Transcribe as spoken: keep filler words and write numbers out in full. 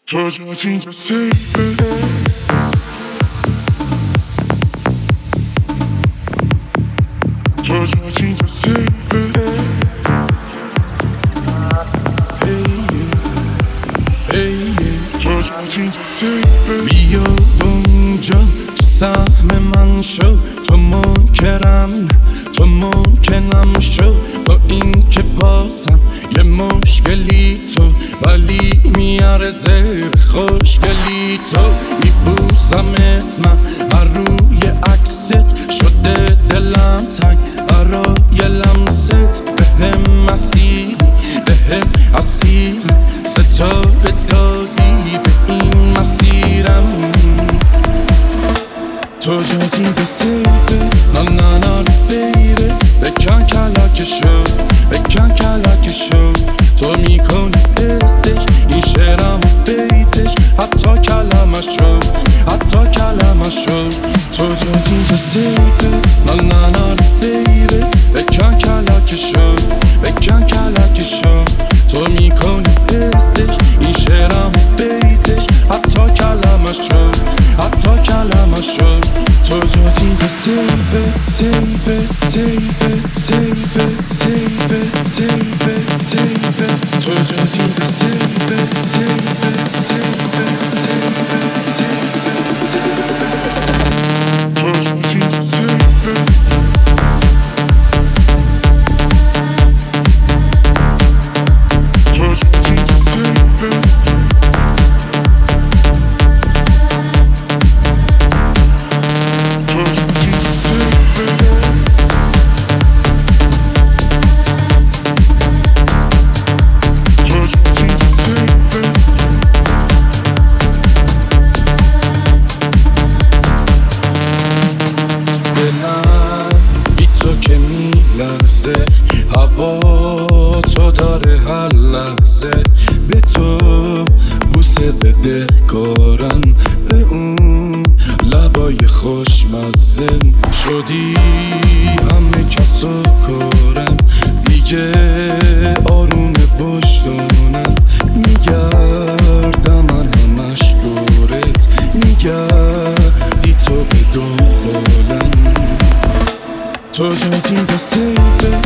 تو جات اینجا سیفه، تو جات اینجا سیفه. تو جات اینجا سیفه. بیا اونجا تو سهم من شو، تو منکرم نه تو ممکنم شو. با این که بازم یه مشکلی تو، ولی میارزه به خوشگلی تو. میبوسمت من هر روی عکست، شده دلم تنگ برای لمست. بهم مسیری بهت اسیرم، ستاره دادی به این مسیرم. تو جات اینجا سیفه، نه نه نه بیبی. بکن کلکشو بکن کلکشو، تو میکنی حسش این شعرم و بیتش، حتی کلمشو حتی کلمشو. تو جات اینجا سیفه، نه نه نه بیبی. بکن کلکشو بکن کلکشو، تو میکنی حسش این شعرم و بیتش، حتی کلمشو حتی کلمشو. تو جات اینجا سیفه سیفه سیفه سیفه سیفه سیفه سیفه. تو جات اینجا سیفه سیفه سیفه سیفه سیفه سیفه. تو جات اینجا سیفه. تو جات اینجا سیفه. هوا تو داره هر لحظه، به تو بوسه بده کارم، به اون لبای خوشمزه. شدی همه کسو کارم دیگه، آروم وجدانم میگردم من همش دورت، میگردی تو به دنبالم. تو جات اینجا سیفه،